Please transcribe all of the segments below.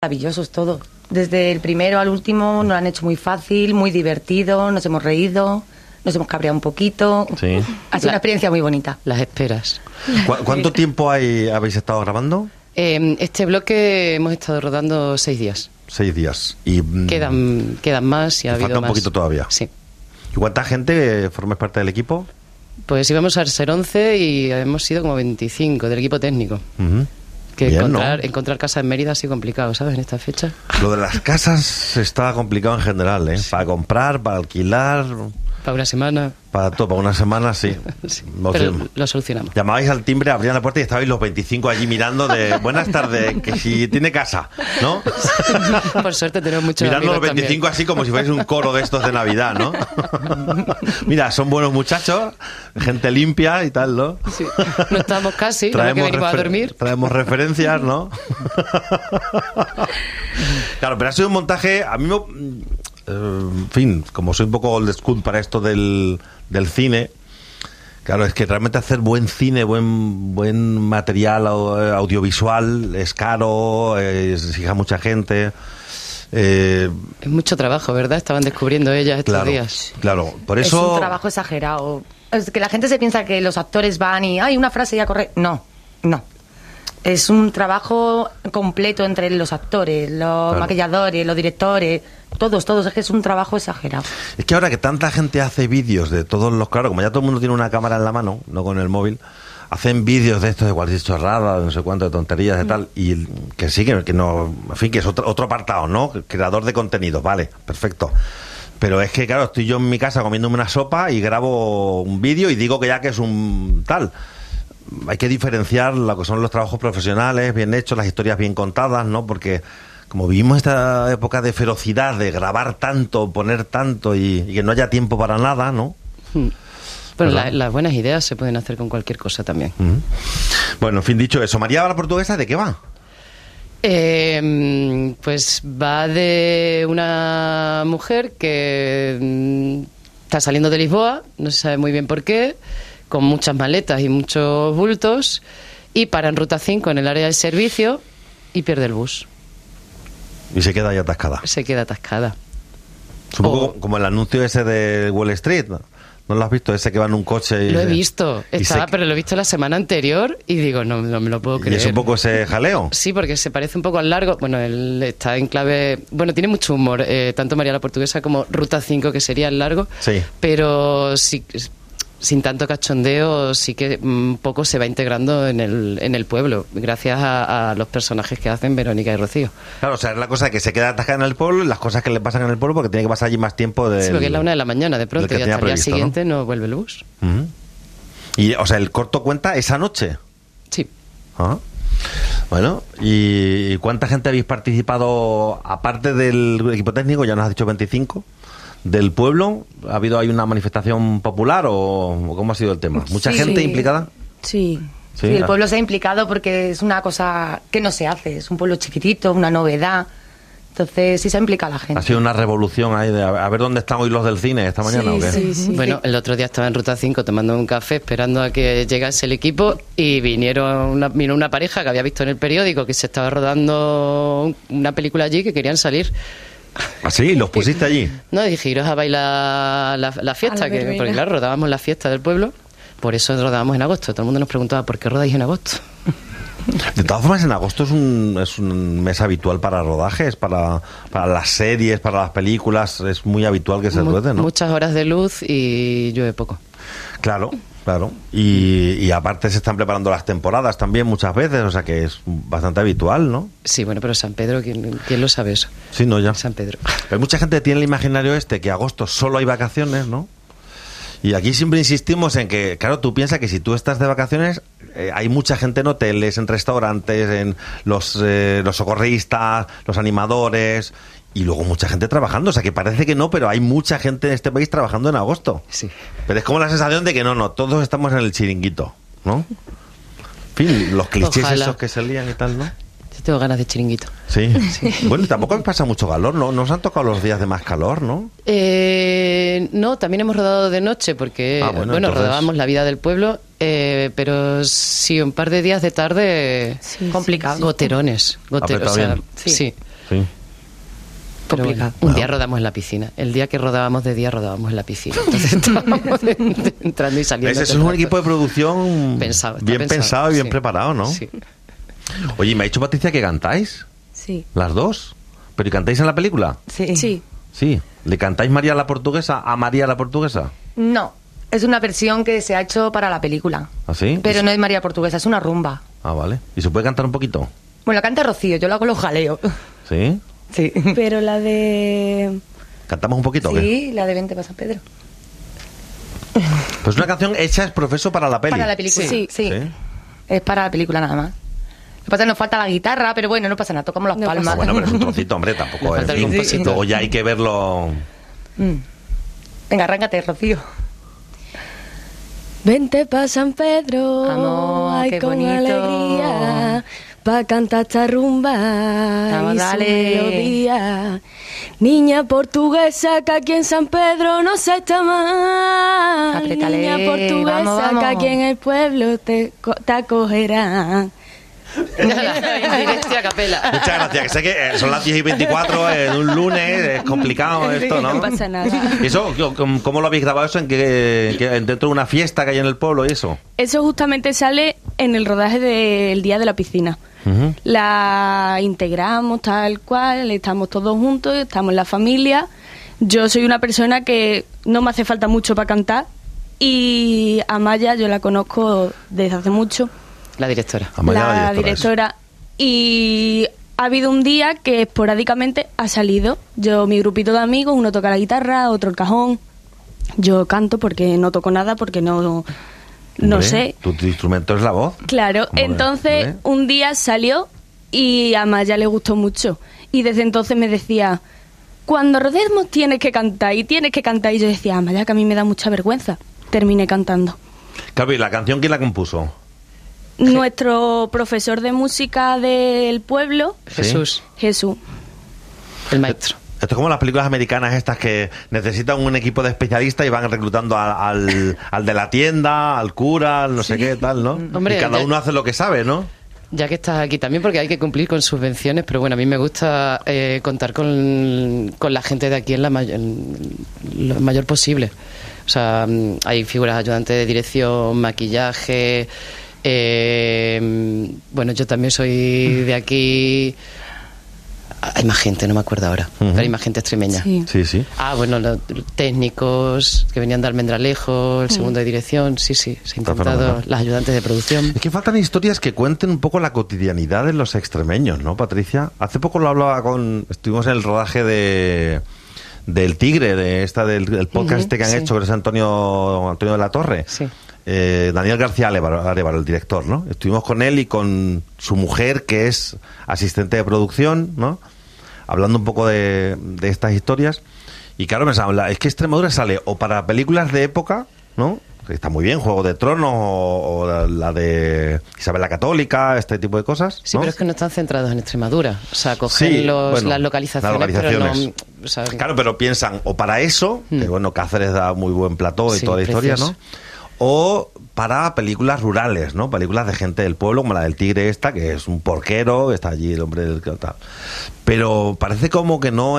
Maravillosos todos. Desde el primero al último nos lo han hecho muy fácil, muy divertido, nos hemos reído, nos hemos cabreado un poquito. Sí. Ha sido una experiencia muy bonita. Las esperas. ¿Cuánto tiempo habéis estado grabando? Este bloque hemos estado rodando 6 días. 6 días. Y Quedan más y ha habido falta un más. poquito todavía. Sí. ¿Y cuánta gente formáis parte del equipo? Pues íbamos a ser 11 y hemos sido como 25 del equipo técnico. Uh-huh. Que Bien, encontrar casa en Mérida ha sido complicado, ¿sabes? En esta fecha. Lo de las casas está complicado en general, ¿eh? Sí. Para comprar, para alquilar... Para una semana. Para una semana, sí. Sí, pero lo solucionamos. Llamabais al timbre, abrían la puerta y estabais los 25 allí mirando de buenas tardes, que si tiene casa, ¿no? Por suerte tenemos muchos mirando amigos los 25 también. Así como si fuerais un coro de estos de Navidad, ¿no? Mira, son buenos muchachos, gente limpia y tal, ¿no? Sí. No estamos casi, no que venimos a dormir. Traemos referencias, ¿no? Claro, pero ha sido un montaje, a mí en fin, como soy un poco old school para esto del cine, claro, es que realmente hacer buen cine, buen material audiovisual es caro, exige a mucha gente. Es mucho trabajo, ¿verdad? Estaban descubriendo ellas estos días. Claro, por eso... Es un trabajo exagerado. Es que la gente se piensa que los actores van y hay una frase y ya corre. No. Es un trabajo completo entre los actores, los maquilladores, los directores, todos. Es que es un trabajo exagerado. Es que ahora que tanta gente hace vídeos de todos los... Claro, como ya todo el mundo tiene una cámara en la mano, no con el móvil, hacen vídeos de estos de cualquier chorrada, de no sé cuánto, de tonterías de tal, y que sí, que no... En fin, que es otro apartado, ¿no? Creador de contenido, vale, perfecto. Pero es que, claro, estoy yo en mi casa comiéndome una sopa y grabo un vídeo y digo que ya que es un tal... Hay que diferenciar lo que son los trabajos profesionales, bien hechos, las historias bien contadas, ¿no? Porque como vivimos esta época de ferocidad, de grabar tanto, poner tanto y que no haya tiempo para nada, ¿no? Pero las buenas ideas se pueden hacer con cualquier cosa también. Bueno, en fin, dicho eso, María la Portuguesa, ¿de qué va? Pues va de una mujer que está saliendo de Lisboa, no se sabe muy bien por qué, con muchas maletas y muchos bultos, y para en Ruta 5 en el área del servicio y pierde el bus. Y se queda ahí atascada. Se queda atascada. Es un poco como el anuncio ese de Wall Street, ¿no lo has visto? Ese que va en un coche y... Lo he visto, pero lo he visto la semana anterior y digo, no me lo puedo creer. ¿Y es un poco ese jaleo? Sí, porque se parece un poco al largo. Bueno, él está en clave... Bueno, tiene mucho humor, tanto María la Portuguesa como Ruta 5, que sería el largo. Sí. Pero sí... Sin tanto cachondeo, sí que un poco se va integrando en el pueblo, gracias a los personajes que hacen Verónica y Rocío. Claro, o sea, es la cosa que se queda atascada en el pueblo y las cosas que le pasan en el pueblo porque tiene que pasar allí más tiempo de... Sí, porque es la 1 de la mañana de pronto y hasta el día siguiente no vuelve el bus. Uh-huh. Y, o sea, el corto cuenta esa noche. Sí. Ah. Bueno, ¿y cuánta gente habéis participado, aparte del equipo técnico, ya nos has dicho 25, del pueblo? ¿Ha habido ahí una manifestación popular o cómo ha sido el tema? ¿Mucha gente implicada? Sí, el pueblo se ha implicado porque es una cosa que no se hace, es un pueblo chiquitito, una novedad. Entonces sí se ha implicado la gente. Ha sido una revolución ahí de a ver dónde están hoy los del cine esta mañana, ¿o qué? Sí. Bueno, el otro día estaba en Ruta 5 tomando un café esperando a que llegase el equipo y vino una pareja que había visto en el periódico que se estaba rodando una película allí que querían salir. ¿Ah, sí? ¿Los pusiste allí? No, dije, iros a bailar la fiesta, porque claro, rodábamos la fiesta del pueblo, por eso rodábamos en agosto. Todo el mundo nos preguntaba, ¿por qué rodáis en agosto? De todas formas, en agosto es un mes habitual para rodajes, para las series, para las películas, es muy habitual que se ruede, ¿no? Muchas horas de luz y llueve poco. Claro. Y aparte se están preparando las temporadas también muchas veces, o sea que es bastante habitual, ¿no? Sí, bueno, pero San Pedro, ¿quién lo sabe eso? Sí, no, ya. San Pedro. Pero mucha gente tiene el imaginario que agosto solo hay vacaciones, ¿no? Y aquí siempre insistimos en que, claro, tú piensas que si tú estás de vacaciones, hay mucha gente en hoteles, en restaurantes, en los socorristas, los animadores... Y luego mucha gente trabajando, o sea que parece que no, pero hay mucha gente en este país trabajando en agosto. Sí. Pero es como la sensación de que no, todos estamos en el chiringuito, ¿no? En fin, los clichés esos que se lían y tal, ¿no? Yo tengo ganas de chiringuito. Sí. Bueno, tampoco pasa mucho calor, ¿no? Nos han tocado los días de más calor, ¿no? No, también hemos rodado de noche porque, entonces... rodábamos La vida del pueblo, pero sí, un par de días de tarde... Sí, complicado. Goterones. O sea, sí. Sí. Pero Complicado. bueno, un día rodamos en la piscina. El día que rodábamos de día rodábamos en la piscina. Entonces estábamos entrando y saliendo. Ese es todo el un rato. equipo de producción Pensado, está bien pensado y bien sí. preparado, ¿no? Sí. Oye, me ha dicho Patricia que cantáis, Sí. las dos. ¿Pero y cantáis en la película? Sí. Sí. Sí. ¿Le cantáis María la Portuguesa a María la Portuguesa? No, es una versión que se ha hecho para la película. ¿Ah, sí? Pero no es María Portuguesa, es una rumba. Ah, vale. ¿Y se puede cantar un poquito? Bueno, canta Rocío, yo lo hago los jaleos. ¿Sí? Sí. Pero la de... ¿Cantamos un poquito o qué? Sí, la de Vente para San Pedro. Pues una canción hecha es profeso para la peli. Para la película. Sí. Sí. ¿Sí? Es para la película nada más. Lo que pasa es que nos falta la guitarra, pero bueno, no pasa nada, tocamos las No palmas. pasa Ah, bueno, pero es un trocito, hombre, tampoco Le es. falta el en fin, compositor. luego ya hay que verlo. Venga, arráncate, Rocío. Vente pa' San Pedro, Amor, ay, qué con bonito. alegría, pa' cantar esta rumba Vamos, y dale. su melodía. Niña portuguesa que aquí en San Pedro no se está mal. Apriétale, Niña portuguesa vamos, vamos. que aquí en el pueblo te acogerá. En directo y a capela. Muchas gracias, que sé que son las 10:24, un lunes, es complicado esto, ¿no? No pasa nada. ¿Y eso, cómo lo habéis grabado eso? ¿Dentro de una fiesta que hay en el pueblo y eso? Eso justamente sale en el rodaje del día de la piscina. Ujú. La integramos tal cual, estamos todos juntos, estamos en la familia. Yo soy una persona que no me hace falta mucho para cantar y a Maya yo la conozco desde hace mucho, La directora. Amaya, la eso. directora. Y ha habido un día que esporádicamente ha salido. Mi grupito de amigos, uno toca la guitarra, otro el cajón. Yo canto porque no toco nada, porque no Hombre, sé. Tu instrumento es la voz. Claro, Hombre, entonces ¿eh? un día salió y a Maya le gustó mucho. Y desde entonces me decía, cuando rodemos tienes que cantar y tienes que cantar. Y yo decía, Maya, que a mí me da mucha vergüenza. Terminé cantando. Claro, ¿y la canción quién la compuso? Nuestro profesor de música del pueblo, Jesús, Jesús. el maestro. Esto es como las películas americanas estas que necesitan un equipo de especialistas y van reclutando al de la tienda, al cura, al no sé qué, tal, ¿no? Hombre, y cada ya- uno hace lo que sabe, ¿no? Ya que estás aquí también, porque hay que cumplir con subvenciones, pero bueno, a mí me gusta contar con la gente de aquí en lo mayor posible. O sea, hay figuras ayudantes de dirección, maquillaje. Bueno, yo también soy de aquí. Hay más gente, no me acuerdo ahora, pero hay más gente extremeña. Sí. Sí, sí. Ah, bueno, los técnicos que venían de Almendralejo, el segundo de dirección, sí, se ha Está intentado, fenomenal. las ayudantes de producción. Es que faltan historias que cuenten un poco la cotidianidad de los extremeños, ¿no, Patricia? Hace poco lo hablaba estuvimos en el rodaje del Tigre, del podcast Ujú, que han sí. hecho, que es Antonio de la Torre. Sí. Daniel García Arévalo, el director, ¿no? Estuvimos con él y con su mujer, que es asistente de producción, ¿no? Hablando un poco de estas historias. Y claro, pensaba, es que Extremadura sale o para películas de época, ¿no? Que está muy bien, Juego de Tronos o la de Isabel la Católica, este tipo de cosas, Sí, ¿no? pero es que no están centrados en Extremadura. O sea, cogen Sí, bueno, las localizaciones, las localizaciones. pero no... o sea, Claro, pero piensan o para eso, que bueno, Cáceres da muy buen plató y Sí, toda la historia, precioso. ¿no? O para películas rurales, ¿no? Películas de gente del pueblo, como la del Tigre esta, que es un porquero, está allí el hombre del tal. Pero parece como que no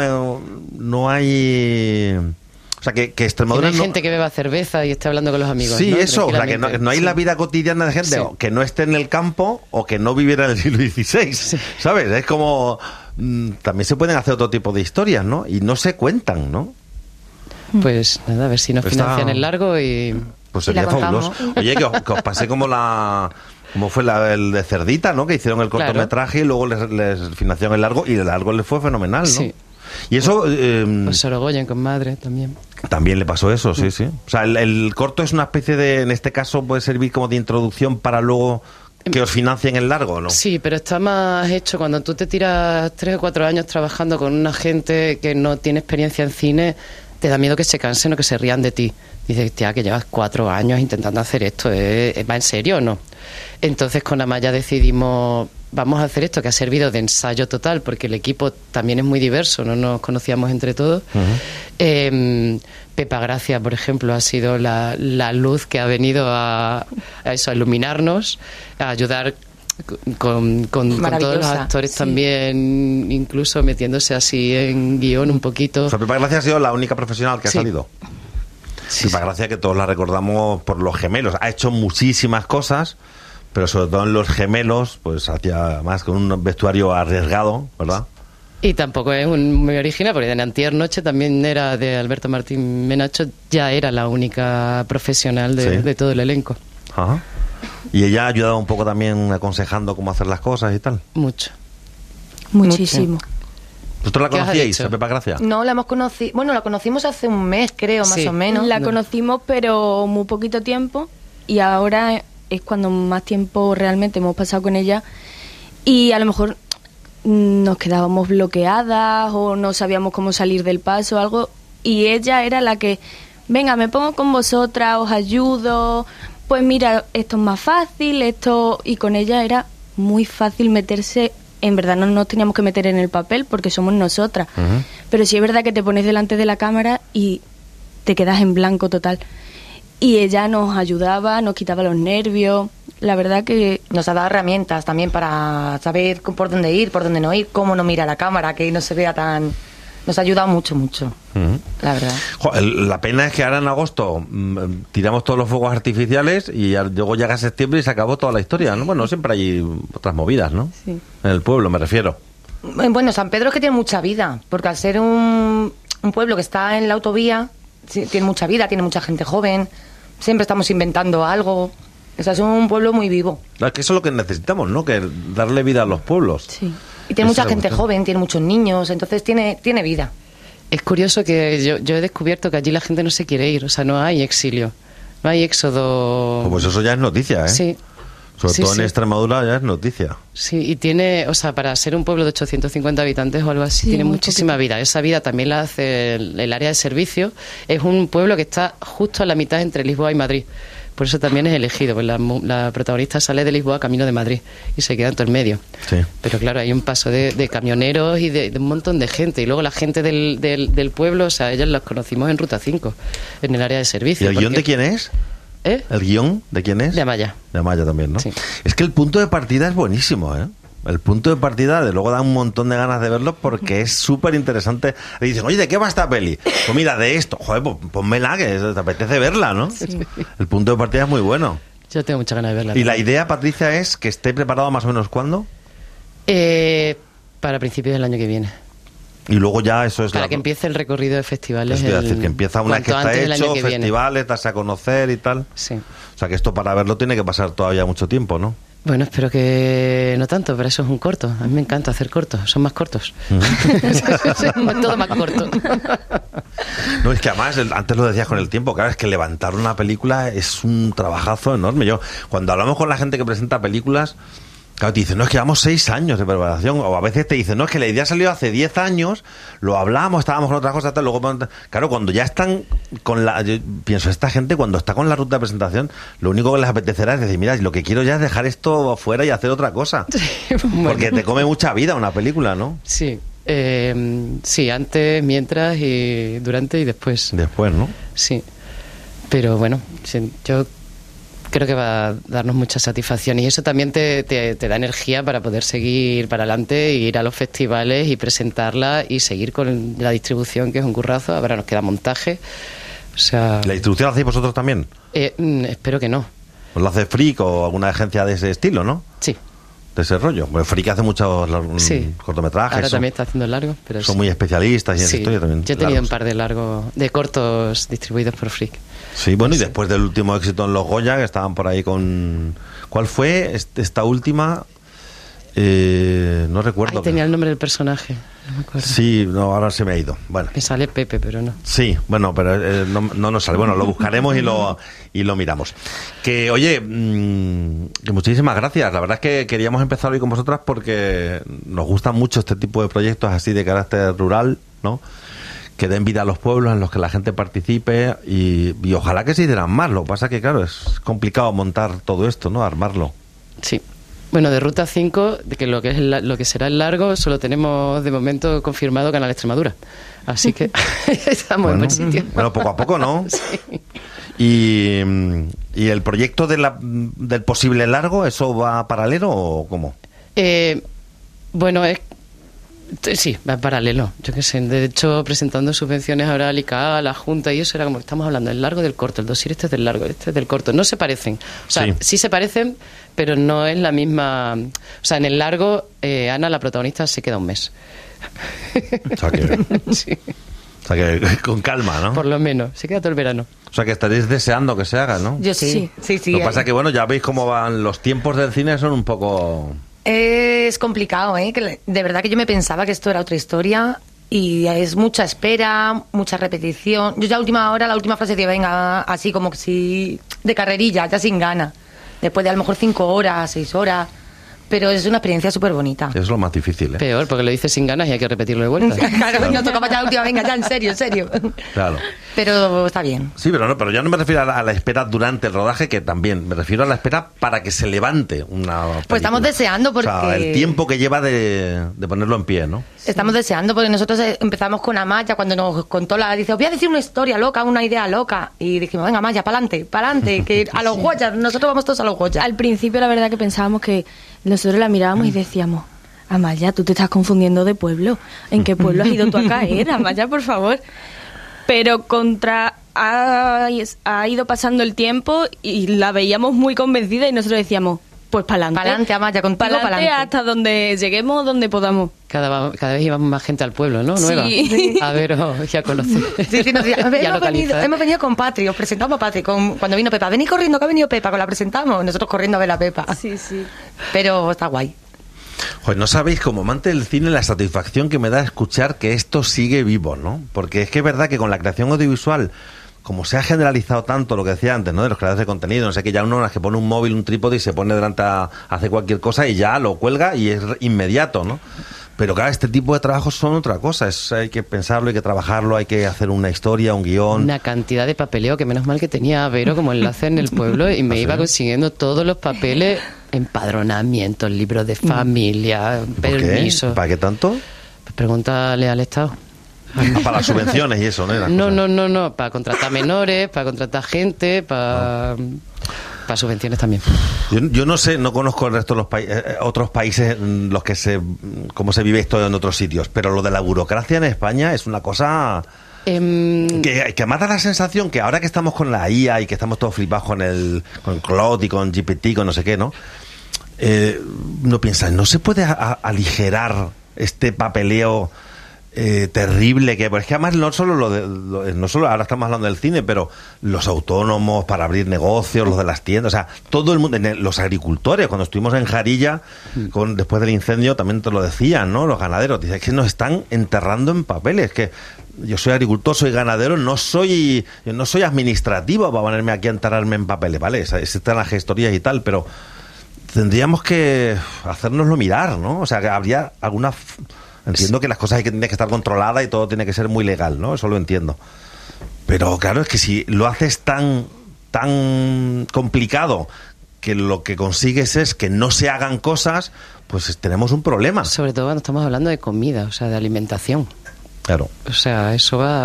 hay... O sea, que que no Extremadura hay gente que beba cerveza y esté hablando con los amigos. Sí, ¿no? eso, o sea, que Tranquilamente. no hay Sí. la vida cotidiana de gente Sí. o que no esté en el campo o que no viviera en el siglo XVI, ¿sabes? Es como... también se pueden hacer otro tipo de historias, ¿no? Y no se cuentan, ¿no? Pues nada, a ver si nos Está- financian el largo y... Pues Y la sería fabuloso. contamos. Oye, que os pasé como como fue el de Cerdita, ¿no? Que hicieron el Claro. cortometraje y luego les financiaron el largo y el largo les fue fenomenal, ¿no? Sí. Y eso Pues Sorogoyen con madre también. también le pasó eso, sí, sí. O sea, el corto es una especie de, en este caso puede servir como de introducción para luego que os financien el largo, ¿no? Sí, pero está más hecho cuando tú te tiras 3 o 4 años trabajando con una gente que no tiene experiencia en cine, te da miedo que se cansen o que se rían de ti. Dices, tía, que llevas 4 años intentando hacer esto, ¿va en serio o no? Entonces con Amaya decidimos, vamos a hacer esto, que ha servido de ensayo total, porque el equipo también es muy diverso, no nos conocíamos entre todos. Pepa Gracia, por ejemplo, ha sido la luz que ha venido a iluminarnos, a ayudar con todos los Maravillosa, actores sí. también, incluso metiéndose así en guión un poquito. O sea, Pepa Gracia ha sido la única profesional que ha Sí. salido. Sí, Pepa Gracia, que todos la recordamos por Los Gemelos. Ha hecho muchísimas cosas, pero sobre todo en Los Gemelos, pues hacía más con un vestuario arriesgado, ¿verdad? Y tampoco es muy original, porque en Antier Noche también era de Alberto Martín Menacho, ya era la única profesional Sí. de todo el elenco. Ajá. Y ella ha ayudado un poco también aconsejando cómo hacer las cosas y tal. Mucho. Muchísimo. ¿Vosotros la ¿Qué has conocíais, dicho? a Pepa Gracia? No, la hemos conocido. Bueno, la conocimos hace un mes, creo, más Sí. o menos. La conocimos, pero muy poquito tiempo, y ahora es cuando más tiempo realmente hemos pasado con ella, y a lo mejor nos quedábamos bloqueadas o no sabíamos cómo salir del paso o algo, y ella era la que, venga, me pongo con vosotras, os ayudo, pues mira, esto es más fácil, esto, y con ella era muy fácil meterse. En verdad no nos teníamos que meter en el papel porque somos nosotras. Ujú. Pero sí es verdad que te pones delante de la cámara y te quedas en blanco total. Y ella nos ayudaba, nos quitaba los nervios. La verdad que Nos ha dado herramientas también para saber por dónde ir, por dónde no ir, cómo no mirar a la cámara, que no se vea tan... Nos ha ayudado mucho, mucho, Ujú. la verdad. La pena es que ahora en agosto tiramos todos los fuegos artificiales y luego llega septiembre y se acabó toda la historia, ¿no? Bueno, siempre hay otras movidas, ¿no? Sí. En el pueblo, me refiero. Bueno, San Pedro es que tiene mucha vida, porque al ser un pueblo que está en la autovía, sí, tiene mucha vida, tiene mucha gente joven, siempre estamos inventando algo. O sea, es un pueblo muy vivo. Es que eso es lo que necesitamos, ¿no? Que darle vida a los pueblos. sí. Y tiene Esa mucha es la gente cuestión. joven, tiene muchos niños, entonces tiene vida. Es curioso que yo he descubierto que allí la gente no se quiere ir, o sea, no hay exilio, no hay éxodo. Pues eso ya es noticia, ¿eh? Sí. Sobre Sí, todo en sí. Extremadura ya es noticia. Sí, y tiene, o sea, para ser un pueblo de 850 habitantes o algo así, Sí, tiene muy muchísima vida. Esa vida también la hace el área de servicio. Es un pueblo que está justo a la mitad entre Lisboa y Madrid. Por eso también es elegido, pues la protagonista sale de Lisboa camino de Madrid y se queda en todo el medio. Sí. Pero claro, hay un paso de camioneros y de un montón de gente. Y luego la gente del pueblo, o sea, ellos los conocimos en Ruta 5, en el área de ¿Y servicio. el guión porque- de quién es? ¿Eh? ¿El guión de quién es? De Amaya. De Amaya también, ¿no? Sí. Es que el punto de partida es buenísimo, ¿eh? El punto de partida, de luego da un montón de ganas de verlo porque es súper interesante. Le dicen, oye, ¿de qué va esta peli? Pues mira, de esto. Joder, pues pónmela, que te apetece verla, ¿no? El punto de partida es muy bueno. Yo tengo mucha ganas de verla. Y la idea, Patricia, es que esté preparado más o menos ¿cuándo? Para principios del año que viene. Y luego ya eso es Para que empiece el recorrido de festivales. Eso te iba a decir, que empieza una vez que cuanto está antes del año hecho, que viene. festivales, darse a conocer y tal. Sí. O sea que esto para verlo tiene que pasar todavía mucho tiempo, ¿no? Bueno, espero que no tanto, pero eso es un corto. A mí me encanta hacer cortos, son más cortos. Todo más corto. No, es que además, antes lo decías con el tiempo, claro, es que levantar una película es un trabajazo enorme. Yo, cuando hablamos con la gente que presenta películas, claro, te dicen, no, es que llevamos 6 años de preparación, o a veces te dicen, no, es que la idea salió hace 10 años, lo hablamos, estábamos con otras cosas, tal, luego, claro, cuando ya están con la, yo pienso, esta gente cuando está con la ruta de presentación, lo único que les apetecerá es decir, mira, lo que quiero ya es dejar esto fuera y hacer otra cosa. Bueno. Porque te come mucha vida una película, ¿no? Sí. Sí, antes, mientras y durante y después. Después, ¿no? Sí. Pero bueno, sí, yo creo que va a darnos mucha satisfacción y eso también te da energía para poder seguir para adelante e ir a los festivales y presentarla y seguir con la distribución, que es un currazo. Ahora nos queda montaje. O sea, ¿La distribución la hacéis vosotros también? espero que no. ¿Os lo hace Freak o alguna agencia de ese estilo, no? Sí. De ese rollo. Bueno, Freak hace muchos Sí. cortometrajes. Ahora son también está haciendo largos, pero son sí. muy especialistas y en esa Sí, historia también. yo he tenido largos. un par de de cortos distribuidos por Freak. Sí, bueno, y Sí. después del último éxito en Los Goya, que estaban por ahí con... ¿Cuál fue esta última? No recuerdo. Ahí tenía el nombre del personaje, no me acuerdo. Sí, no, ahora se me ha ido. Bueno, Me sale Pepe, pero no. sí, bueno, pero no nos sale. Bueno, lo buscaremos y lo miramos. Que, oye, que muchísimas gracias. La verdad es que queríamos empezar hoy con vosotras porque nos gustan mucho este tipo de proyectos así de carácter rural, ¿no? Que den vida a los pueblos en los que la gente participe y ojalá que se hicieran más. Lo que pasa que, claro, es complicado montar todo esto, ¿no? Armarlo. Sí. Bueno, de Ruta 5, de que lo que es lo que será el largo, solo tenemos de momento confirmado Canal Extremadura. Así que estamos en buen sitio. Bueno, poco a poco, ¿no? Sí. ¿Y el proyecto del posible largo, eso va paralelo o cómo? Bueno, sí, va en paralelo. Yo qué sé, de hecho, presentando subvenciones ahora al ICA, a la Junta y eso, era como que estamos hablando del largo del corto. El dossier este es del largo, este es del corto. No se parecen. O sea, sí se parecen, pero no es la misma. O sea, en el largo, Ana, la protagonista, se queda un mes. O sea que... Sí. O sea que con calma, ¿no? Por lo menos, se queda todo el verano. O sea que estaréis deseando que se haga, ¿no? Yo sí. Lo que pasa es que, bueno, ya veis cómo van los tiempos del cine, son un poco... Es complicado, ¿eh? Que de verdad que yo me pensaba que esto era otra historia y es mucha espera, mucha repetición. Yo ya la última frase que venga así como que si de carrerilla, ya sin gana. Después de a lo mejor 5 horas, 6 horas. Pero es una experiencia súper bonita. Es lo más difícil, ¿eh? Peor, porque lo dices sin ganas y hay que repetirlo de vuelta. Claro, no tocaba ya la última, venga, ya, en serio. Claro. Pero está bien. Sí, pero ya no me refiero a la espera durante el rodaje, que también. Me refiero a la espera para que se levante una película. Pues estamos deseando porque... O sea, el tiempo que lleva de ponerlo en pie, ¿no? Estamos deseando porque nosotros empezamos con Amaya cuando nos contó dice, os voy a decir una historia loca, una idea loca. Y dijimos, venga, Amaya, pa'lante, que a los Goya, nosotros vamos todos a los Goya. Al principio la verdad que pensábamos que nosotros la mirábamos y decíamos, Amaya, tú te estás confundiendo de pueblo. ¿En qué pueblo has ido tú a caer, Amaya, por favor? Pero ha ido pasando el tiempo y la veíamos muy convencida y nosotros decíamos, pues pa'lante. Pa'lante, Amaya, contigo pa'lante. Hasta donde lleguemos, donde podamos. Cada vez íbamos más gente al pueblo, ¿no? Nueva. Sí. A veros y a conocer. Sí, hemos venido con Patri, os presentamos a Patri. Cuando vino Pepa, venid corriendo, que ha venido Pepa, que la presentamos. Nosotros corriendo a ver a Pepa. Sí. Pero está guay. Pues no sabéis, como amante del cine, la satisfacción que me da escuchar que esto sigue vivo, ¿no? Porque es que es verdad que con la creación audiovisual, como se ha generalizado tanto lo que decía antes, ¿no? De los creadores de contenido, no sé, que ya uno que pone un móvil, un trípode y se pone delante a hacer cualquier cosa y ya lo cuelga y es inmediato, ¿no? Pero claro, este tipo de trabajos son otra cosa, hay que pensarlo, hay que trabajarlo, hay que hacer una historia, un guión. Una cantidad de papeleo que menos mal que tenía Vero como enlace en el pueblo y me iba consiguiendo todos los papeles, empadronamientos, libros de familia, permisos. ¿Para qué tanto? Pues pregúntale al Estado. Para las subvenciones y eso, ¿no? No, para contratar menores, para contratar gente, para subvenciones también. Yo no sé, no conozco el resto de los otros países los que cómo se vive esto en otros sitios, pero lo de la burocracia en España es una cosa que más da la sensación que ahora que estamos con la IA y que estamos todos flipados con Claude y con GPT, con no sé qué, ¿no? No piensan, ¿no se puede aligerar este papeleo terrible que es que además no solo ahora estamos hablando del cine, pero los autónomos para abrir negocios, los de las tiendas, o sea, todo el mundo, los agricultores, cuando estuvimos en Jarilla después del incendio también te lo decían, ¿no? Los ganaderos, dicen que nos están enterrando en papeles, que yo soy agricultor, soy ganadero, no soy administrativo para ponerme aquí a enterrarme en papeles, ¿vale? Existen las gestorías y tal, pero tendríamos que hacérnoslo mirar, ¿no? O sea, que habría alguna... Entiendo que las cosas tienen que estar controladas y todo tiene que ser muy legal, ¿no? Eso lo entiendo. Pero claro, es que si lo haces tan complicado que lo que consigues es que no se hagan cosas, pues tenemos un problema. Sobre todo cuando estamos hablando de comida, o sea, de alimentación. Claro. O sea, eso va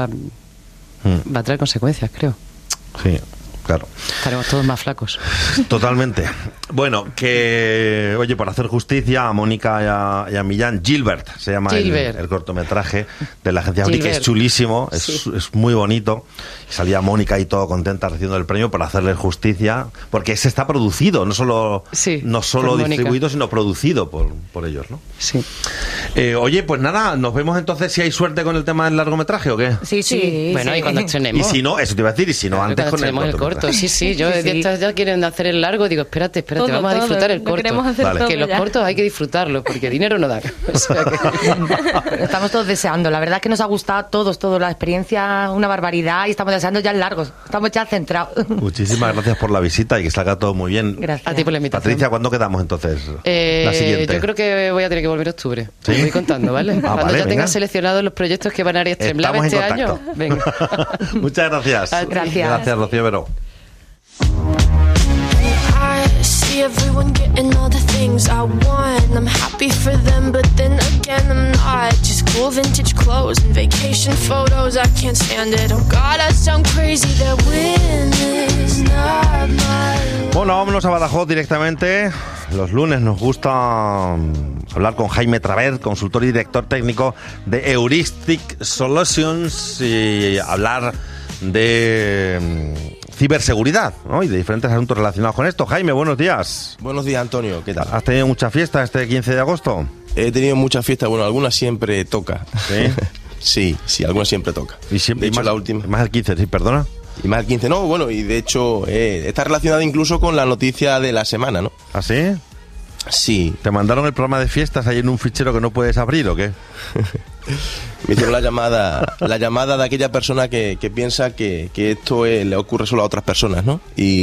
a traer consecuencias, creo. Sí. Claro. Estaremos todos más flacos. Totalmente. Bueno, oye, por hacer justicia a Mónica y a Millán, Gilbert se llama el cortometraje de la agencia Audi, que es chulísimo, es muy bonito. Salía Mónica y todo contenta recibiendo el premio por hacerle justicia, porque ese está producido, no solo distribuido, sino producido por ellos, ¿no? Sí. Oye, pues nada, nos vemos entonces si hay suerte con el tema del largometraje o qué. Sí. Bueno, y cuando estrenemos. Y si no, eso te iba a decir, y si no, antes con el cortometraje. Sí, yo ya quieren hacer el largo, digo, espérate, vamos a disfrutar el corto. Vale. Que los cortos hay que disfrutarlos, porque dinero no da. O sea que... Estamos todos deseando, la verdad es que nos ha gustado a todos, la experiencia, una barbaridad, y estamos deseando ya el largo, estamos ya centrados. Muchísimas gracias por la visita y que salga todo muy bien. Gracias. A ti por la invitación. Patricia, ¿cuándo quedamos entonces? La siguiente. Yo creo que voy a tener que volver en octubre. ¿Sí? Te voy contando, ¿vale? Cuando ya tengas seleccionados los proyectos que van a ir Extremlab este año. Venga. Muchas gracias. Gracias. Gracias, Rocío Vero. I see see everyone getting all the things I want. I'm happy for them, but then again I'm not. Just cool vintage clothes and vacation photos, I can't stand it. Oh God, I sound crazy, that win is not my... Bueno, vámonos a Badajoz directamente. Los lunes nos gusta hablar con Jaime Traver, consultor y director técnico de Heuristic Solutions, y hablar de ciberseguridad, ¿no? Y de diferentes asuntos relacionados con esto. Jaime, buenos días. Buenos días, Antonio, ¿qué tal? ¿Has tenido mucha fiesta este 15 de agosto? He tenido muchas fiestas, bueno, algunas siempre toca. ¿Sí? sí, algunas siempre toca. Y siempre, de hecho, más, la última. Más el 15, sí, perdona. Y más el 15, no, bueno, y de hecho está relacionado incluso con la noticia de la semana, ¿no? ¿Ah, sí? Sí. ¿Te mandaron el programa de fiestas ahí en un fichero que no puedes abrir o qué? Me hicieron la llamada de aquella persona que piensa que esto le ocurre solo a otras personas, ¿no?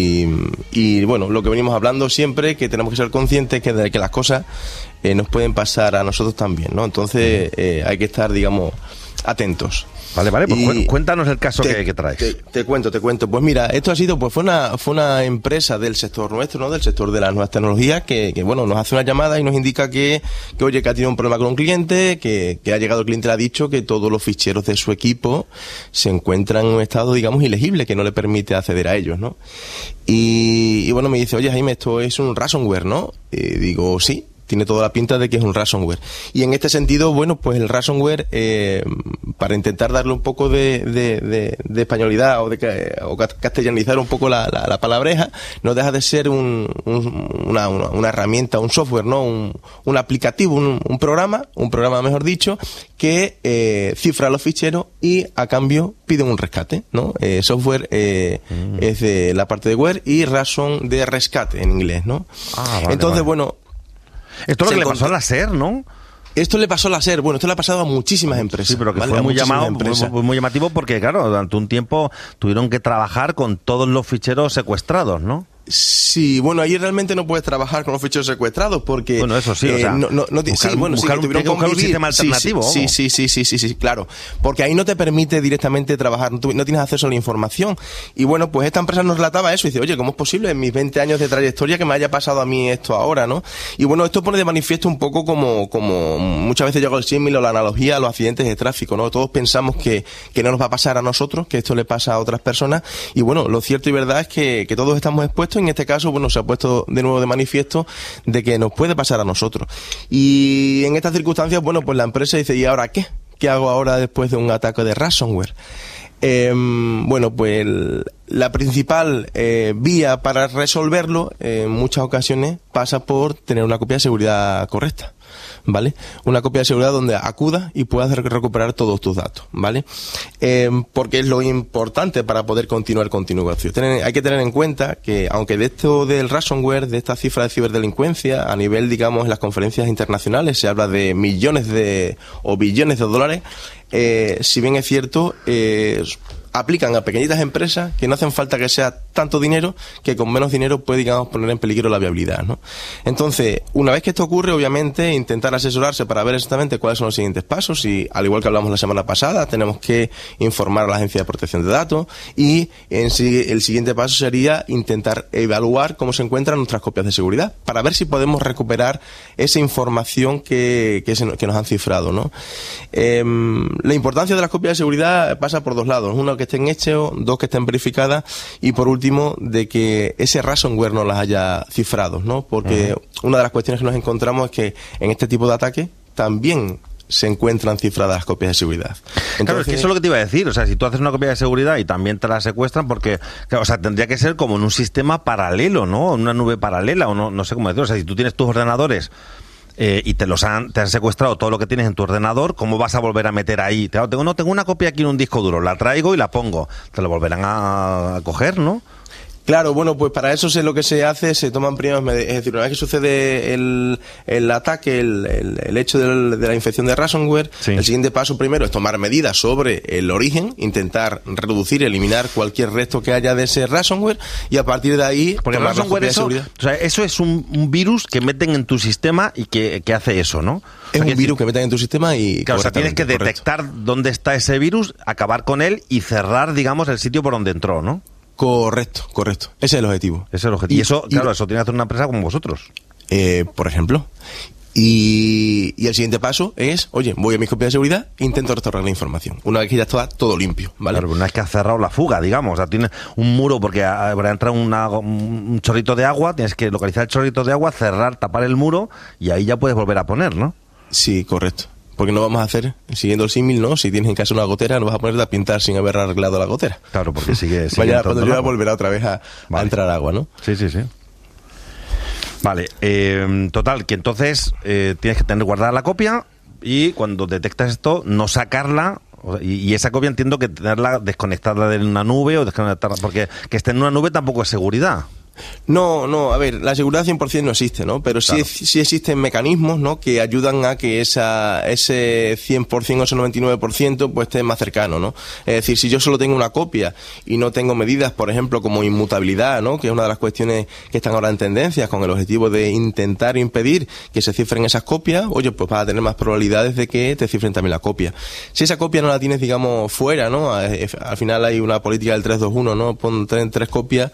Y bueno, lo que venimos hablando siempre, que tenemos que ser conscientes de que las cosas nos pueden pasar a nosotros también, ¿no? Entonces hay que estar, digamos, atentos. Vale, pues cuéntanos el caso que traes. Te cuento. Pues mira, esto ha sido, pues fue una empresa del sector nuestro, ¿no? Del sector de las nuevas tecnologías, que bueno, nos hace una llamada y nos indica que oye, que ha tenido un problema con un cliente, que ha llegado el cliente, le ha dicho que todos los ficheros de su equipo se encuentran en un estado, digamos, ilegible, que no le permite acceder a ellos, ¿no? Y bueno, me dice, oye, Jaime, esto es un ransomware, ¿no? Y digo, sí. Tiene toda la pinta de que es un ransomware. Y en este sentido, bueno, pues el ransomware, para intentar darle un poco de españolidad o castellanizar un poco la palabreja, no deja de ser una herramienta, un software, ¿no? Un aplicativo, un programa mejor dicho, que cifra los ficheros y a cambio pide un rescate, ¿no? Software es de la parte de ware y ransom de rescate en inglés, ¿no? Vale, entonces, vale. Bueno... Esto es lo que le pasó a la SER, ¿no? Esto le pasó a la SER, bueno, esto le ha pasado a muchísimas empresas. Sí, pero que ¿vale? fue muy llamativo porque, claro, durante un tiempo tuvieron que trabajar con todos los ficheros secuestrados, ¿no? Sí, bueno, ahí realmente no puedes trabajar con los ficheros secuestrados porque... Bueno, eso sí, o sea, buscar un sistema alternativo. Sí, claro, porque ahí no te permite directamente trabajar, no tienes acceso a la información. Y bueno, pues esta empresa nos relataba eso y dice, oye, ¿cómo es posible en mis 20 años de trayectoria que me haya pasado a mí esto ahora, no? Y bueno, esto pone de manifiesto un poco como muchas veces yo hago el símil o la analogía a los accidentes de tráfico, ¿no? Todos pensamos que no nos va a pasar a nosotros, que esto le pasa a otras personas. Y bueno, lo cierto y verdad es que todos estamos expuestos. En este caso, bueno, se ha puesto de nuevo de manifiesto de que nos puede pasar a nosotros. Y en estas circunstancias, bueno, pues la empresa dice, ¿y ahora qué? ¿Qué hago ahora después de un ataque de ransomware? Bueno, pues la principal vía para resolverlo en muchas ocasiones pasa por tener una copia de seguridad correcta, ¿vale? Una copia de seguridad donde acudas y puedas recuperar todos tus datos, ¿vale? Porque es lo importante para poder continuar con tu negocio. Hay que tener en cuenta que, aunque de esto del ransomware, de esta cifra de ciberdelincuencia, a nivel, digamos, en las conferencias internacionales se habla de millones o billones de dólares, si bien es cierto, aplican a pequeñitas empresas que no hacen falta que sea tanto dinero, que con menos dinero puede, digamos, poner en peligro la viabilidad, ¿no? Entonces, una vez que esto ocurre, obviamente, intentar asesorarse para ver exactamente cuáles son los siguientes pasos y, al igual que hablamos la semana pasada, tenemos que informar a la Agencia de Protección de Datos y el siguiente paso sería intentar evaluar cómo se encuentran nuestras copias de seguridad para ver si podemos recuperar esa información que nos han cifrado, ¿no? La importancia de las copias de seguridad pasa por dos lados. Uno, que estén hechas, dos, que estén verificadas y, por último, de que ese ransomware no las haya cifrado, ¿no? Porque una de las cuestiones que nos encontramos es que en este tipo de ataque también se encuentran cifradas las copias de seguridad. Entonces, claro, es que eso es lo que te iba a decir. O sea, si tú haces una copia de seguridad y también te la secuestran, porque, claro, o sea, tendría que ser como en un sistema paralelo, ¿no? En una nube paralela, o no sé cómo decirlo. O sea, si tú tienes tus ordenadores y te han secuestrado todo lo que tienes en tu ordenador, ¿cómo vas a volver a meter ahí? Tengo una copia aquí en un disco duro, la traigo y la pongo. Te lo volverán a coger, ¿no? Claro, bueno, pues para eso lo que se hace, se toman primeros, es decir, una vez que sucede el ataque, el hecho de la infección de ransomware, sí. El siguiente paso primero es tomar medidas sobre el origen, intentar reducir, eliminar cualquier resto que haya de ese ransomware y a partir de ahí porque tomar ransomware de seguridad. O sea, eso es un virus que meten en tu sistema y que hace eso, ¿no? Es un virus que meten en tu sistema y... Claro, o sea, tienes que detectar dónde está ese virus, acabar con él y cerrar, digamos, el sitio por donde entró, ¿no? Correcto. Ese es el objetivo. Y eso, claro, eso tiene que hacer una empresa como vosotros. Por ejemplo. Y el siguiente paso es, oye, voy a mis copias de seguridad e intento restaurar la información. Una vez que ya está todo limpio, ¿vale? Claro, pero una vez que has cerrado la fuga, digamos. O sea, tienes un muro porque para entrar un chorrito de agua, tienes que localizar el chorrito de agua, cerrar, tapar el muro y ahí ya puedes volver a poner, ¿no? Sí, correcto. Porque no vamos a hacer, siguiendo el símil, ¿no? Si tienes en casa una gotera, no vas a ponerte a pintar sin haber arreglado la gotera. Claro, porque sigue mañana cuando llueva volverá otra vez a entrar agua, ¿no? Sí. Vale, total, que entonces tienes que tener guardada la copia y cuando detectas esto, no sacarla. Y esa copia entiendo que tenerla desconectada de una nube o desconectada, porque que esté en una nube tampoco es seguridad. No, a ver, la seguridad 100% no existe, ¿no? Pero claro, sí existen mecanismos, ¿no? Que ayudan a que ese 100% o ese 99% pues esté más cercano, ¿no? Es decir, si yo solo tengo una copia y no tengo medidas, por ejemplo, como inmutabilidad, ¿no? Que es una de las cuestiones que están ahora en tendencias con el objetivo de intentar impedir que se cifren esas copias, oye, pues vas a tener más probabilidades de que te cifren también la copia. Si esa copia no la tienes, digamos, fuera, ¿no? Al final hay una política del 3-2-1, ¿no? Pon 3 copias,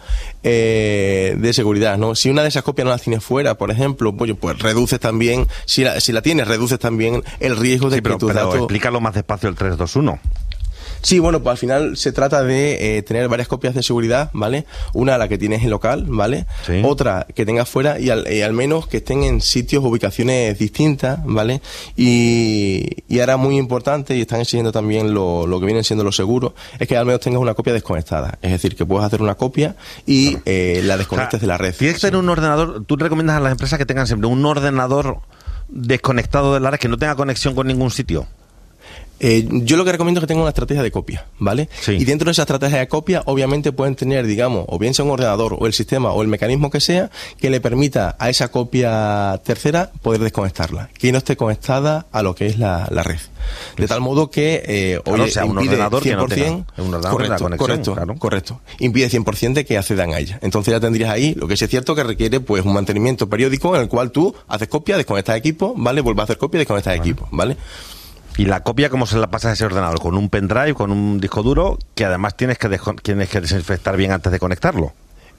de seguridad, ¿no? Si una de esas copias no las tienes fuera, por ejemplo, pues reduces también, si la tienes, reduces también el riesgo de que tus datos... explícalo más despacio el 3-2-1. Sí, bueno, pues al final se trata de tener varias copias de seguridad, ¿vale? Una, la que tienes en local, ¿vale? Sí. Otra, que tengas fuera y al menos que estén en sitios, ubicaciones distintas, ¿vale? Y ahora muy importante, y están exigiendo también lo que vienen siendo los seguros, es que al menos tengas una copia desconectada. Es decir, que puedas hacer una copia y la desconectes de la red. Tienes que tener un ordenador, tú recomiendas a las empresas que tengan siempre un ordenador desconectado de la red, que no tenga conexión con ningún sitio. Yo lo que recomiendo es que tengan una estrategia de copia, ¿vale? Sí. Y dentro de esa estrategia de copia, obviamente pueden tener, digamos, o bien sea un ordenador o el sistema o el mecanismo que sea, que le permita a esa copia tercera poder desconectarla, que no esté conectada a lo que es la red. De tal modo que claro, o sea, un ordenador 100%, que no tenga, un ordenador correcto. Impide 100% de que accedan a ella. Entonces ya tendrías ahí lo que sí es cierto que requiere pues un mantenimiento periódico en el cual tú haces copia, desconectas equipo, ¿vale? Vuelves a hacer copia, desconectas equipo, ¿vale? ¿Y la copia cómo se la pasa a ese ordenador? ¿Con un pendrive, con un disco duro, que además tienes que desinfectar bien antes de conectarlo?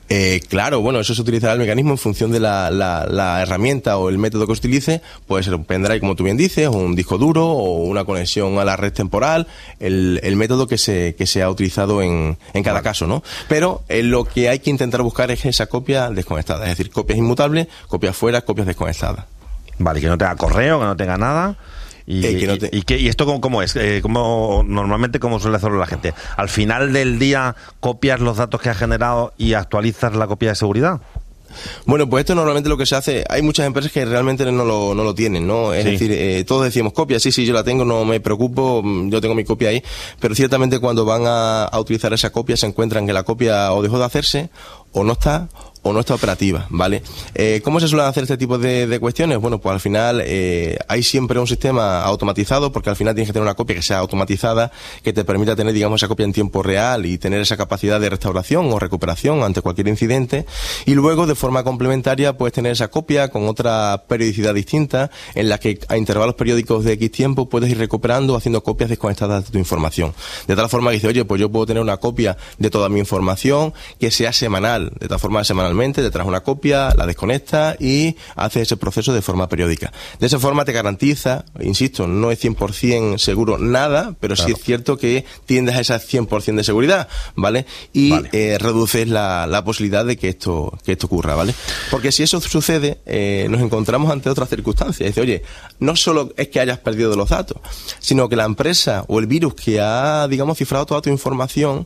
Claro, bueno, eso se utilizará el mecanismo en función de la herramienta o el método que se utilice. Puede ser un pendrive, como tú bien dices, o un disco duro, o una conexión a la red temporal, el método que se ha utilizado en cada caso, ¿no? Pero lo que hay que intentar buscar es esa copia desconectada, es decir, copias inmutables, copias fuera, copias desconectadas. Vale, que no tenga correo, que no tenga nada. ¿Y esto cómo es? Normalmente, ¿cómo suele hacerlo la gente? ¿Al final del día copias los datos que has generado y actualizas la copia de seguridad? Bueno, pues esto normalmente lo que se hace, hay muchas empresas que realmente no lo tienen, ¿no? Es decir, todos decimos copia, sí, yo la tengo, no me preocupo, yo tengo mi copia ahí, pero ciertamente cuando van a utilizar esa copia se encuentran que la copia o dejó de hacerse, o no está operativa, ¿vale? ¿Cómo se suelen hacer este tipo de cuestiones? Bueno, pues al final hay siempre un sistema automatizado, porque al final tienes que tener una copia que sea automatizada, que te permita tener, digamos, esa copia en tiempo real y tener esa capacidad de restauración o recuperación ante cualquier incidente. Y luego, de forma complementaria, puedes tener esa copia con otra periodicidad distinta, en la que a intervalos periódicos de X tiempo puedes ir recuperando, haciendo copias desconectadas de tu información. De tal forma que dices, oye, pues yo puedo tener una copia de toda mi información que sea semanal, de tal forma semanalmente te traes una copia, la desconectas y haces ese proceso de forma periódica. De esa forma te garantiza, insisto, no es 100% seguro nada, pero claro, sí es cierto que tiendes a esa 100% de seguridad, ¿vale? Y reduces la posibilidad de que esto ocurra, ¿vale? Porque si eso sucede, nos encontramos ante otras circunstancias. Dice, oye, no solo es que hayas perdido los datos, sino que la empresa o el virus que ha, digamos, cifrado toda tu información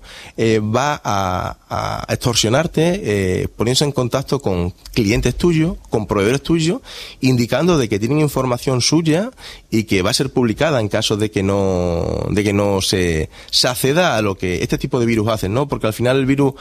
va a extorsionarte, poniéndose en contacto con clientes tuyos, con proveedores tuyos, indicando de que tienen información suya y que va a ser publicada en caso de que no se acceda a lo que este tipo de virus hacen, ¿no? Porque al final el virus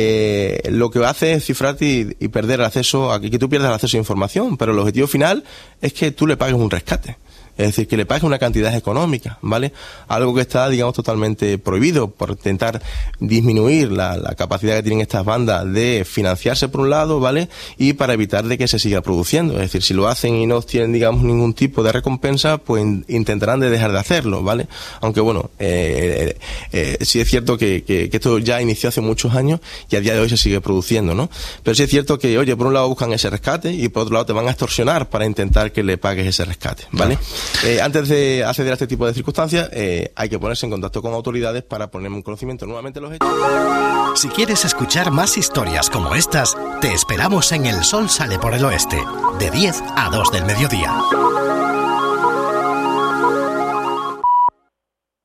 lo que hace es cifrarte y perder el acceso, a que tú pierdas el acceso a información, pero el objetivo final es que tú le pagues un rescate. es decir, que le pague una cantidad económica, ¿vale? Algo que está, digamos, totalmente prohibido por intentar disminuir la capacidad que tienen estas bandas de financiarse por un lado, ¿vale? Y para evitar de que se siga produciendo, es decir, si lo hacen y no tienen, digamos, ningún tipo de recompensa, pues intentarán de dejar de hacerlo, ¿vale? Aunque bueno, sí es cierto que esto ya inició hace muchos años y a día de hoy se sigue produciendo, ¿no? Pero sí es cierto que, oye, por un lado buscan ese rescate y por otro lado te van a extorsionar para intentar que le pagues ese rescate, ¿vale? Antes de acceder a este tipo de circunstancias, hay que ponerse en contacto con autoridades para poner en conocimiento nuevamente los hechos. Si quieres escuchar más historias como estas, te esperamos en El Sol Sale por el Oeste, de 10 a 2 del mediodía.